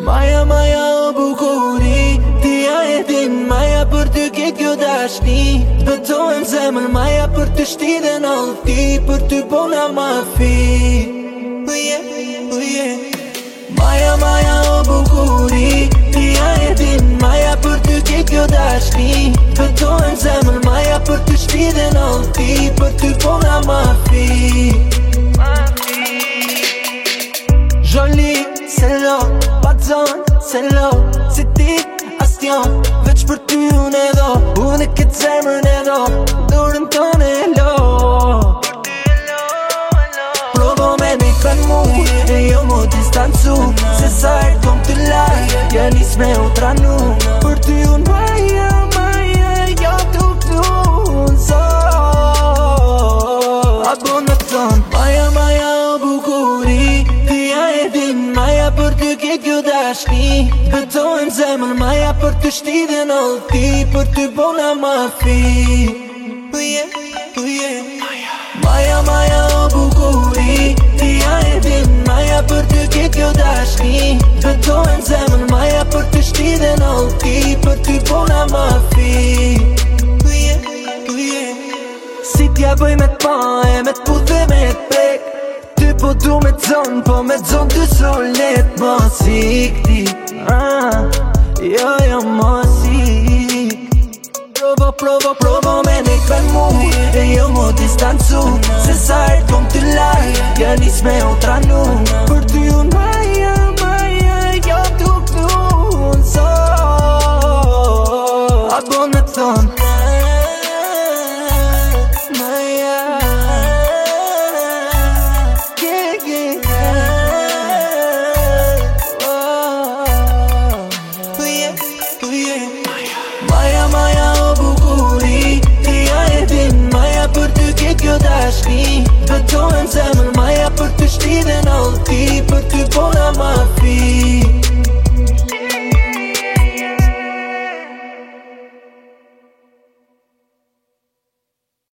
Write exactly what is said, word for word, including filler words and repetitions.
Maja, maja o bukuri, ti ja e din, maja për ty ke kjo dashni. Betojmë zemër, maja për të shtide në allëti, për ty bona ma fi. Uje, uje. Maja, maja o bukuri, ti ja e din, maja për ty ke kjo dashni. Betojmë zemër, maja për të shtide në allëti, për ty bona ma fi. Joli, se lo, pa zon, se lo, si ti, as t'jon, veç për ty unë e do. Unë e këtë zemrën e do, dorën tonë e lo. Provo me nejt për mu, e jo mu distancu, se sa e kom të laj, ja nis me u tranu. Për ty unë maja, maja, jo t'u këtu unë so. Abo në ton, maja, maja o bukuri, ti ja e din, maja për ty ke kjo dashni. Betojmë zemër, maja për të shtide në allëti, për ty bona ma fi. Uje, uje. Maja, maja o bukuri, ti ja e din, maja për ty ke kjo dashni. Betojmë zemër, maja për të shtide në allëti, për ty bona ma fi. Uje, uje. Si t'ja bëj me t'pa e me t'pudhe me t'prek. Ty po du me t'zon, po me t'zon ty solet mos i këti. Ah, jo, jo, mos i. Provo, provo, provo me nejt për mu, e jo mu distancu, se sa e kom të laj, ja nis me u tranu.